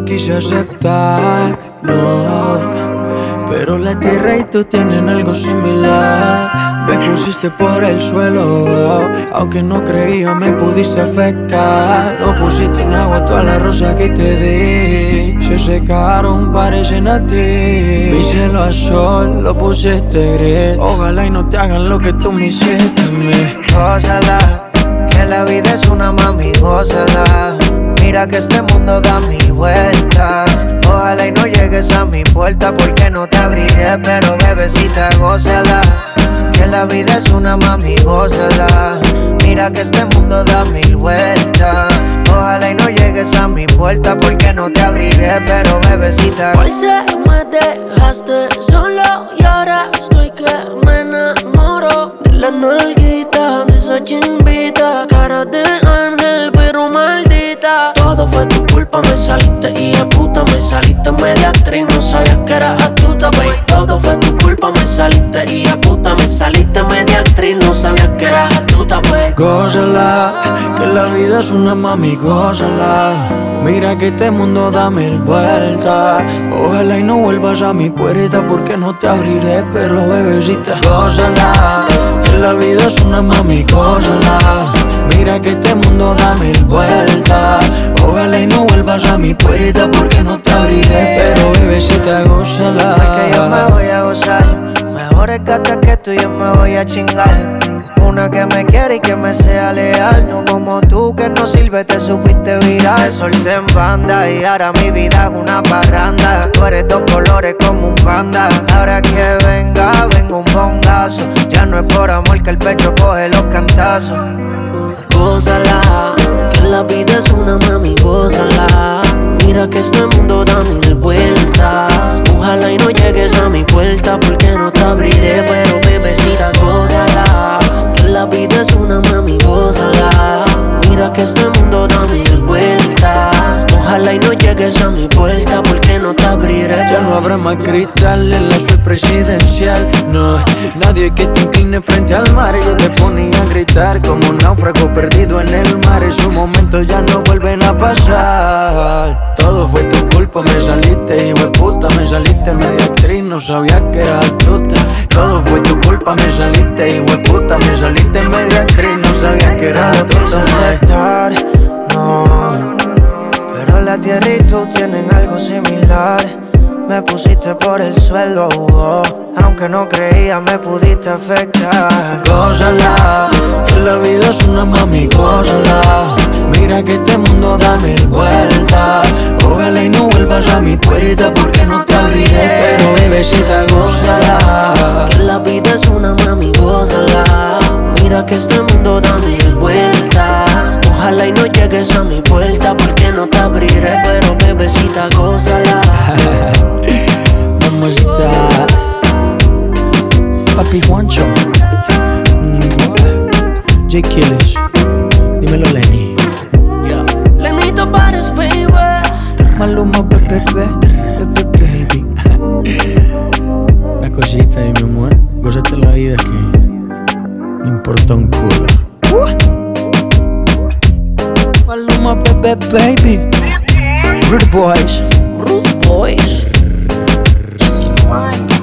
lo quise aceptar, no. Pero la tierra y tú tienen algo similar. Me pusiste por el suelo, aunque no creía me pudiste afectar. No pusiste en agua todas las rosas que te di, se secaron, parecen a ti. Mi cielo a sol, lo pusiste gris. Ojalá y no te hagan lo que tú me hiciste a mí. Gózala, que la vida es una mami, gózala. Mira que este mundo da mil vueltas. Ojalá y no llegues a mi puerta porque no te abriré, pero bebecita, gózala. Que la vida es una mami, gózala. Mira que este mundo da mil vueltas. Ojalá y no llegues a mi puerta porque no te abriré, pero bebecita. Hoy se me dejaste solo y ahora estoy que me enamoro de la nalguita, de esa chimbita, cara de ángel pero maldita. Todo fue tu culpa, me saliste y a puta me saliste media actriz, no sabías que eras astuta, baby. Todo fue tu culpa, me saliste y a puta me saliste media actriz, no sabías que eras astuta, baby. Gózala, que la vida es una mami, gózala. Mira que este mundo da mil vueltas. Ojalá y no vuelvas a mi puerta porque no te abriré, pero bebecita, gózala. Que la vida es una mami, gózala. Mira que este mundo da mil vueltas. Ojalá y no vuelvas a mi puerta porque no te abriré, pero bebecita, gózala. Porque yo me voy a gozar. Mejores gatas que tú yo me voy a chingar. Una que me quiere y que me sea leal. No como tú que no sirve, te supiste virar. Te solté en banda y ahora mi vida es una parranda. Tú eres dos colores como un panda. Ahora que venga un bongazo. Ya no es por amor que el pecho coge los cantazos. Gózala, que la vida es una mami, gózala. Mira que este mundo da mil vueltas. Ojalá y no llegues a mi puerta porque no te abriré, pero bebecita, gózala. Que la vida es una mami, gózala. Mira que este mundo da mil vueltas. Ojalá y no llegues a mi puerta porque no te abriré. Ya no habrá más cristal en la suite presidencial, no. Nadie que te incline frente al mar. Yo te ponía a gritar como un náufrago perdido en el mar. Esos momentos ya no vuelven a pasar. Todo fue tu culpa, me saliste hijo de puta. Me saliste media actriz, no sabía que eras astuta. Todo fue tu culpa, me saliste hijo de puta. Me saliste media actriz, no sabía que eras No lo quise astuta. aceptar, no. Pero la tierra y tú tienen algo similar. Me pusiste por el suelo, aunque no creía me pudiste afectar. Gózala, que la vida es una mami, gózala. Mira que este mundo da mil vueltas. Ojalá y no vuelvas a mi puerta porque no te abriré, pero bebecita, gózala. Que la vida es una mami, gózala. Mira que este mundo da mil vueltas. Ojalá y no llegues a mi puerta porque no te abriré, pero bebecita, gózala. ¿Cómo está? Papi Juancho, J. Killish, dímelo Lenny. Lenito Pares, baby. Maluma, baby. Una cosita ahí, mi amor. Gózate la vida que no importa un culo. Maluma, baby. Rude Boys. Rude Boys. One.